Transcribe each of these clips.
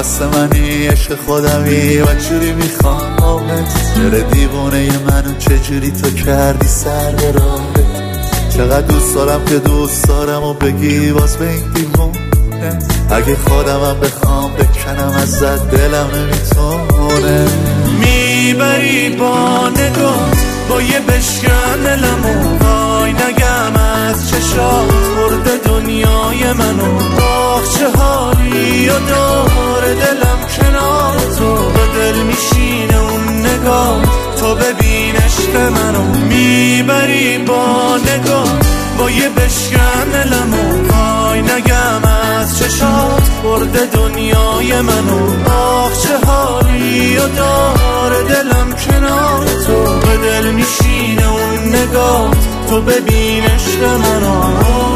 واسه منی عشق خودمی و چجوری میخوامت، دل دیوونه منو چجوری تو کردی سر به راهت. چقدر دوست دارم که دوست دارم و بگی باز به این دیوونه، اگه خودمم بخوام بکنم ازت دلم نمیتونه. میبری با نگاه با یه بشکن دلمو، وای نگم از چشات برده دنیای منو. آخ چه حالی و داره دلم کنار تو، به دل میشینه اون نگاه تو ببین عشق منو. میبری با نگاه با یه بشکن دلمو، وای نگم از چشات برده دنیای منو. آخ چه حالی و داره دلم کنار تو، به دل میشینه اون نگاه تو ببین عشق منو.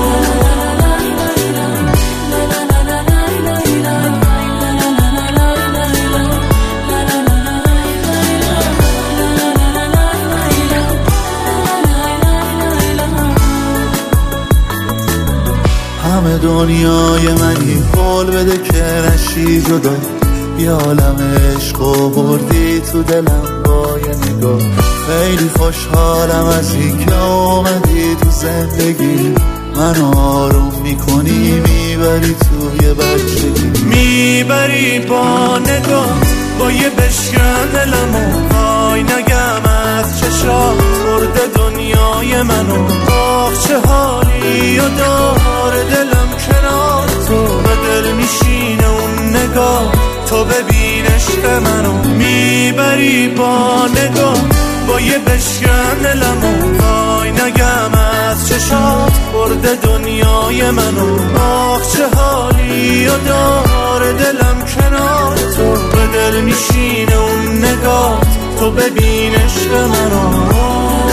همه دنیای منی قول بده که نشی جدا، یه عالم عشق و بردی تو دلم با یه نگاه. خیلی خوشحالم از این که اومدی تو زندگی، منو آروم میکنی میبری توی بچگی. میبری با نگاه با یه بشکن دلمو، وای نگم از چشات برده دنیای منو. آخ چه حالی و داره دلم کنار تو، به دل میشینه اون نگاه تو ببین عشق منو. میبری با نگاه با یه بشکن دلمو، وای نگم از چشات برده دنیای منو. آخ چه حالی و داره دلم کنار تو، به دل میشینه اون نگاه تو ببین عشق منو.